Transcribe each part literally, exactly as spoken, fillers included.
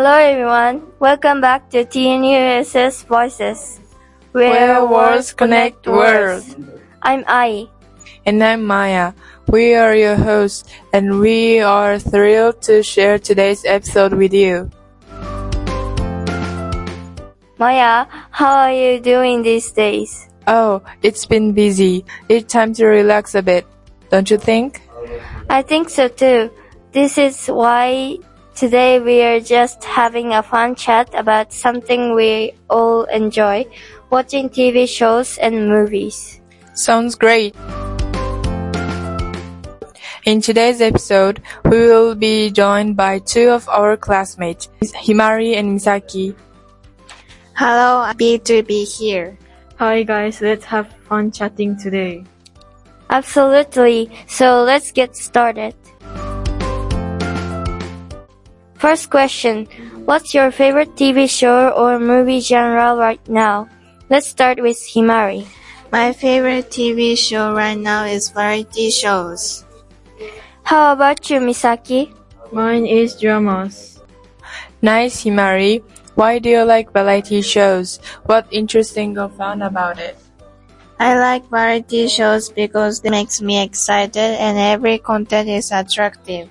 Hello everyone, welcome back to T N U S S Voices, where worlds connect worlds. I'm Ai. And I'm Maya. We are your hosts, and we are thrilled to share today's episode with you. Maya, how are you doing these days? Oh, it's been busy. It's time to relax a bit, don't you think? I think so too. This is why today we are just having a fun chat about something we all enjoy, watching T V shows and movies. Sounds great. In today's episode, we will be joined by two of our classmates, Himari and Misaki. Hello, I'm happy to be here. Hi guys, let's have fun chatting today. Absolutely, so let's get started. First question, what's your favorite T V show or movie genre right now? Let's start with Himari. My favorite T V show right now is variety shows. How about you, Misaki? Mine is dramas. Nice, Himari. Why do you like variety shows? What interesting or fun about it? I like variety shows because they makes me excited and every content is attractive.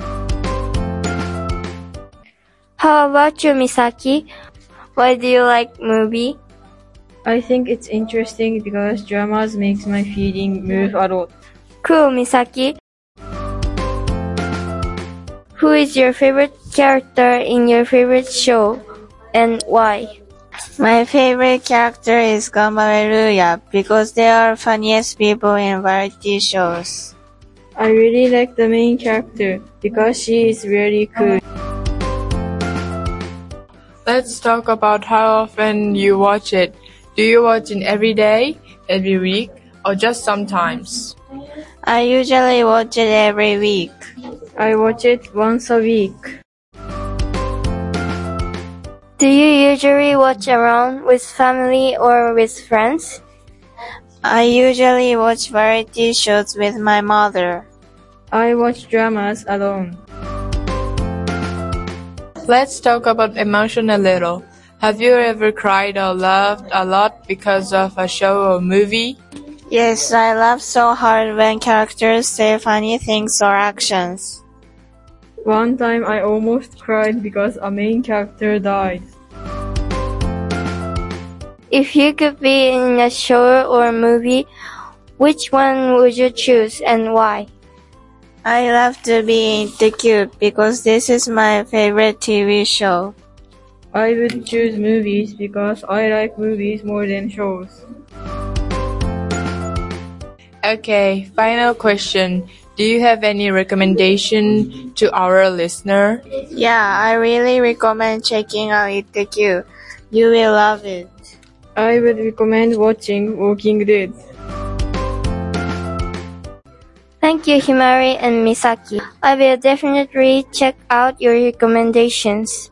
How about you, Misaki? Why do you like movie? I think it's interesting because dramas makes my feeling move a lot. Cool, Misaki. Who is your favorite character in your favorite show and why? My favorite character is Ganbare Ruya because they are funniest people in variety shows. I really like the main character because she is really cool. Let's talk about how often you watch it. Do you watch it every day, every week, or just sometimes? I usually watch it every week. I watch it once a week. Do you usually watch around with family or with friends? I usually watch variety shows with my mother. I watch dramas alone. Let's talk about emotion a little. Have you ever cried or laughed a lot because of a show or movie? Yes, I laugh so hard when characters say funny things or actions. One time I almost cried because a main character died. If you could be in a show or movie, which one would you choose and why? I love to be in The Cube because this is my favorite T V show. I would choose movies because I like movies more than shows. Okay, final question. Do you have any recommendation to our listener? Yeah, I really recommend checking out The Cube. You will love it. I would recommend watching Walking Dead. Thank you, Himari and Misaki. I will definitely check out your recommendations.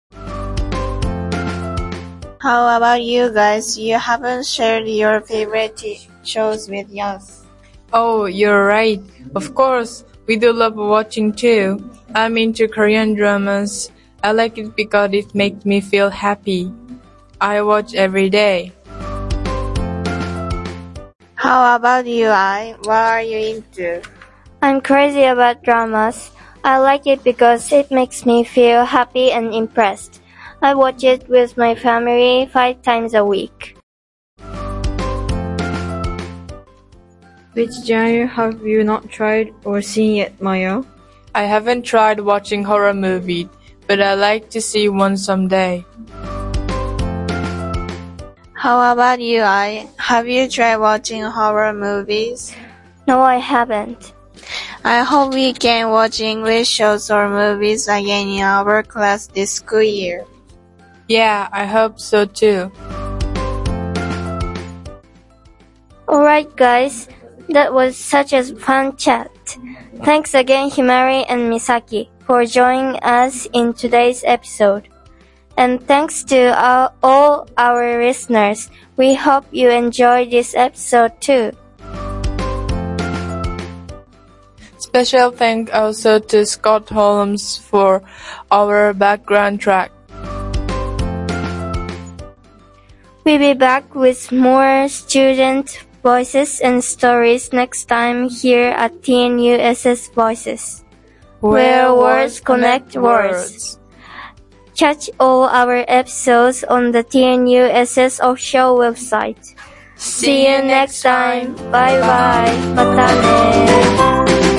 How about you guys? You haven't shared your favorite t- shows with us. Oh, you're right. Of course, we do love watching too. I'm into Korean dramas. I like it because it makes me feel happy. I watch every day. How about you, Ai? What are you into? I'm crazy about dramas. I like it because it makes me feel happy and impressed. I watch it with my family five times a week. Which genre have you not tried or seen yet, Maya? I haven't tried watching horror movies, but I like to see one someday. How about you, Ai? Have you tried watching horror movies? No, I haven't. I hope we can watch English shows or movies again in our class this school year. Yeah, I hope so too. Alright guys, that was such a fun chat. Thanks again Himari and Misaki for joining us in today's episode. And thanks to our, all our listeners. We hope you enjoyed this episode too. Special thanks also to Scott Holmes for our background track. We'll be back with more student voices and stories next time here at T N U S S Voices, where words connect words. Catch all our episodes on the T N U S S official website. See you next time. Bye bye. またね。